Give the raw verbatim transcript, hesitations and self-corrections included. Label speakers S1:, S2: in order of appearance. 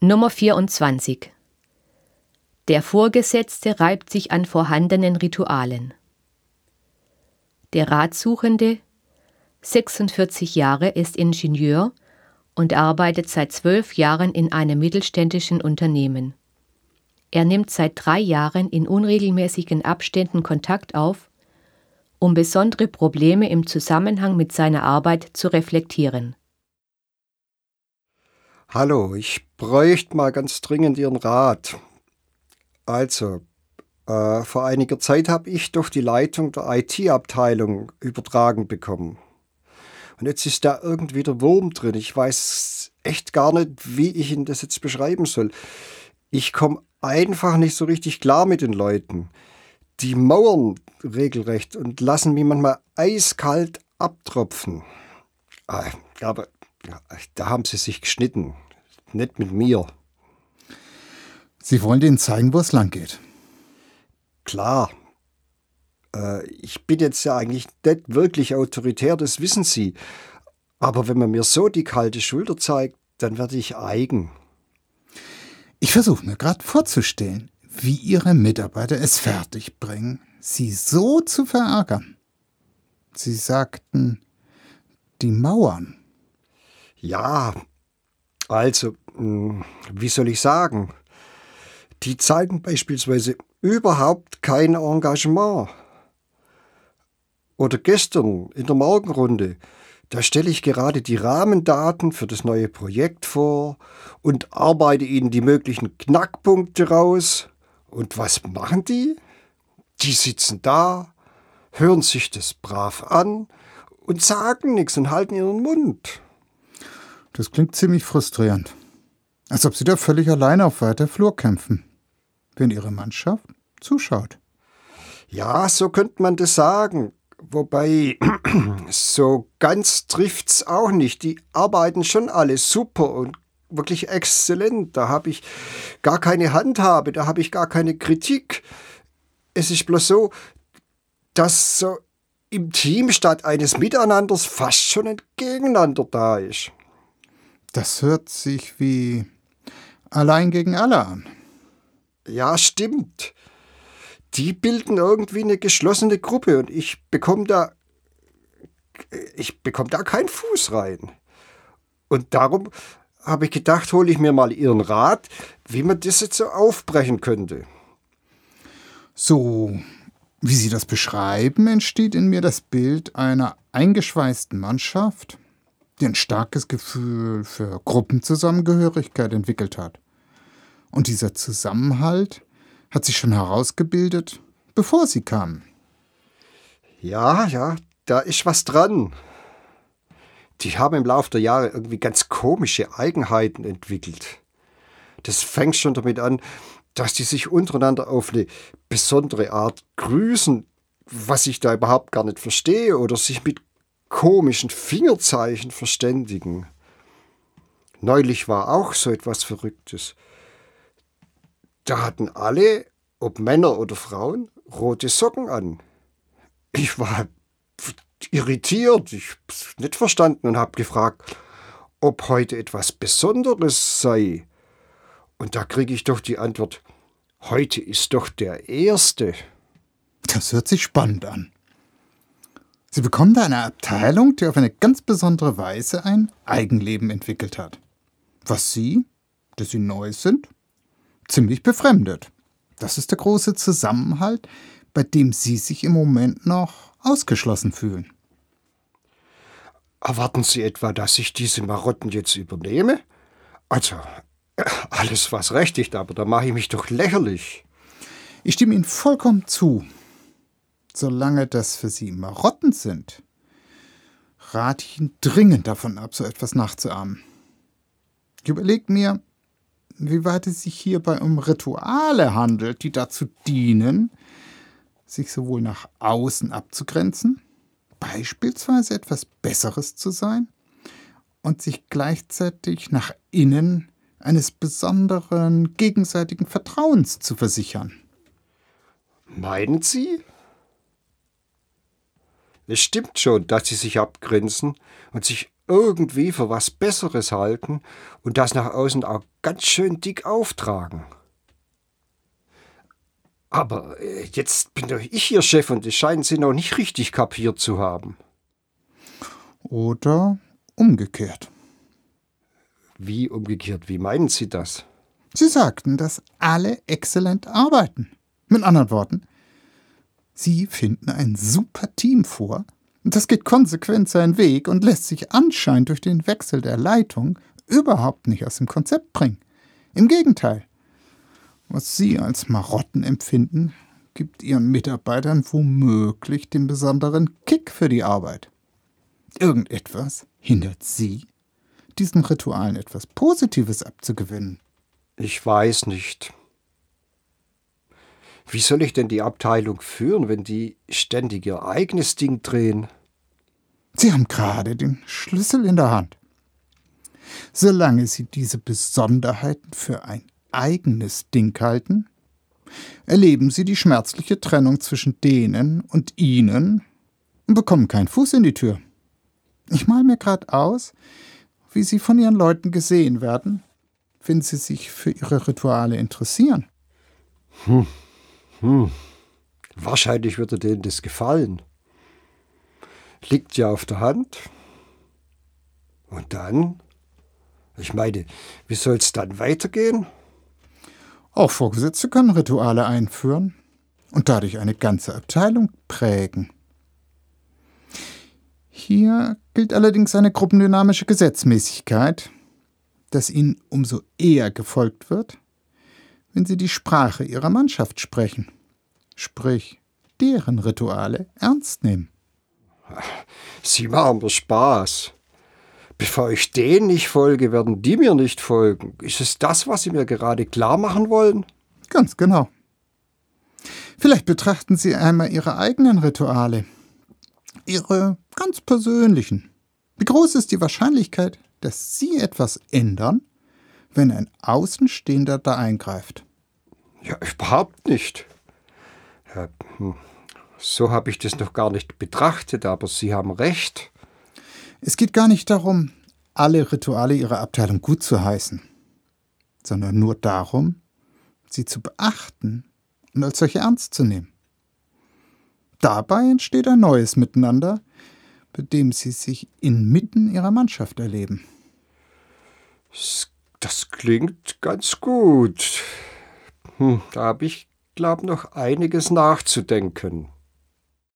S1: Nummer vierundzwanzig. Der Vorgesetzte reibt sich an vorhandenen Ritualen. Der Ratsuchende, sechsundvierzig Jahre, ist Ingenieur und arbeitet seit zwölf Jahren in einem mittelständischen Unternehmen. Er nimmt seit drei Jahren in unregelmäßigen Abständen Kontakt auf, um besondere Probleme im Zusammenhang mit seiner Arbeit zu reflektieren.
S2: Hallo, ich bräuchte mal ganz dringend Ihren Rat. Also, äh, vor einiger Zeit habe ich doch die Leitung der I T-Abteilung übertragen bekommen. Und jetzt ist da irgendwie der Wurm drin. Ich weiß echt gar nicht, wie ich Ihnen das jetzt beschreiben soll. Ich komme einfach nicht so richtig klar mit den Leuten. Die mauern regelrecht und lassen mich manchmal eiskalt abtropfen. Aber ja, da haben sie sich geschnitten. Nicht mit mir.
S3: Sie wollen denen zeigen, wo es lang geht.
S2: Klar. Äh, ich bin jetzt ja eigentlich nicht wirklich autoritär, das wissen Sie. Aber wenn man mir so die kalte Schulter zeigt, dann werde ich eigen.
S3: Ich versuche mir gerade vorzustellen, wie Ihre Mitarbeiter es fertigbringen, Sie so zu verärgern. Sie sagten, die Mauern.
S2: Ja, also, wie soll ich sagen? Die zeigen beispielsweise überhaupt kein Engagement. Oder gestern in der Morgenrunde, da stelle ich gerade die Rahmendaten für das neue Projekt vor und arbeite ihnen die möglichen Knackpunkte raus. Und was machen die? Die sitzen da, hören sich das brav an und sagen nichts und halten ihren Mund.
S3: Das klingt ziemlich frustrierend. Als ob Sie da völlig alleine auf weiter Flur kämpfen, wenn Ihre Mannschaft zuschaut.
S2: Ja, so könnte man das sagen. Wobei, so ganz trifft's auch nicht. Die arbeiten schon alle super und wirklich exzellent. Da habe ich gar keine Handhabe, da habe ich gar keine Kritik. Es ist bloß so, dass so im Team statt eines Miteinanders fast schon ein Gegeneinander da ist.
S3: Das hört sich wie allein gegen alle an.
S2: Ja, stimmt. Die bilden irgendwie eine geschlossene Gruppe und ich bekomme da, ich bekomme da keinen Fuß rein. Und darum habe ich gedacht, hole ich mir mal Ihren Rat, wie man das jetzt so aufbrechen könnte.
S3: So, wie Sie das beschreiben, entsteht in mir das Bild einer eingeschweißten Mannschaft, die ein starkes Gefühl für Gruppenzusammengehörigkeit entwickelt hat. Und dieser Zusammenhalt hat sich schon herausgebildet, bevor Sie kamen.
S2: Ja, ja, da ist was dran. Die haben im Laufe der Jahre irgendwie ganz komische Eigenheiten entwickelt. Das fängt schon damit an, dass die sich untereinander auf eine besondere Art grüßen, was ich da überhaupt gar nicht verstehe, oder sich mit komischen Fingerzeichen verständigen. Neulich war auch so etwas Verrücktes. Da hatten alle, ob Männer oder Frauen, rote Socken an. Ich war irritiert, ich hab's nicht verstanden und habe gefragt, ob heute etwas Besonderes sei. Und da kriege ich doch die Antwort, heute ist doch der Erste.
S3: Das hört sich spannend an. Sie bekommen da eine Abteilung, die auf eine ganz besondere Weise ein Eigenleben entwickelt hat. Was Sie, dass Sie neu sind, ziemlich befremdet. Das ist der große Zusammenhalt, bei dem Sie sich im Moment noch ausgeschlossen fühlen.
S2: Erwarten Sie etwa, dass ich diese Marotten jetzt übernehme? Also, alles was recht, aber da mache ich mich doch lächerlich.
S3: Ich stimme Ihnen vollkommen zu. Solange das für Sie Marotten sind, rate ich Ihnen dringend davon ab, so etwas nachzuahmen. Ich überlege mir, wie weit es sich hierbei um Rituale handelt, die dazu dienen, sich sowohl nach außen abzugrenzen, beispielsweise etwas Besseres zu sein, und sich gleichzeitig nach innen eines besonderen gegenseitigen Vertrauens zu versichern.
S2: Meinen Sie? Es stimmt schon, dass sie sich abgrenzen und sich irgendwie für was Besseres halten und das nach außen auch ganz schön dick auftragen. Aber äh, jetzt bin doch ich Ihr Chef und das scheinen Sie noch nicht richtig kapiert zu haben.
S3: Oder umgekehrt.
S2: Wie umgekehrt? Wie meinen Sie das?
S3: Sie sagten, dass alle exzellent arbeiten. Mit anderen Worten, Sie finden ein super Team vor. Das geht konsequent seinen Weg und lässt sich anscheinend durch den Wechsel der Leitung überhaupt nicht aus dem Konzept bringen. Im Gegenteil. Was Sie als Marotten empfinden, gibt Ihren Mitarbeitern womöglich den besonderen Kick für die Arbeit. Irgendetwas hindert Sie, diesen Ritualen etwas Positives abzugewinnen.
S2: Ich weiß nicht. Wie soll ich denn die Abteilung führen, wenn die ständig ihr eigenes Ding drehen?
S3: Sie haben gerade den Schlüssel in der Hand. Solange Sie diese Besonderheiten für ein eigenes Ding halten, erleben Sie die schmerzliche Trennung zwischen denen und Ihnen und bekommen keinen Fuß in die Tür. Ich male mir gerade aus, wie Sie von Ihren Leuten gesehen werden, wenn Sie sich für Ihre Rituale interessieren.
S2: Hm. Hm. Wahrscheinlich würde denen das gefallen. Liegt ja auf der Hand. Und dann? Ich meine, wie soll es dann weitergehen?
S3: Auch Vorgesetzte können Rituale einführen und dadurch eine ganze Abteilung prägen. Hier gilt allerdings eine gruppendynamische Gesetzmäßigkeit, dass ihnen umso eher gefolgt wird, wenn sie die Sprache ihrer Mannschaft sprechen, sprich deren Rituale ernst nehmen.
S2: Sie machen mir Spaß. Bevor ich denen nicht folge, werden die mir nicht folgen. Ist es das, was Sie mir gerade klar machen wollen?
S3: Ganz genau. Vielleicht betrachten Sie einmal Ihre eigenen Rituale, Ihre ganz persönlichen. Wie groß ist die Wahrscheinlichkeit, dass Sie etwas ändern, wenn ein Außenstehender da eingreift?
S2: Ja, überhaupt nicht. Ja, hm. So habe ich das noch gar nicht betrachtet, aber Sie haben recht.
S3: Es geht gar nicht darum, alle Rituale Ihrer Abteilung gut zu heißen, sondern nur darum, sie zu beachten und als solche ernst zu nehmen. Dabei entsteht ein neues Miteinander, bei dem Sie sich inmitten Ihrer Mannschaft erleben.
S2: Das klingt ganz gut. Hm, da habe ich, glaube ich, noch einiges nachzudenken.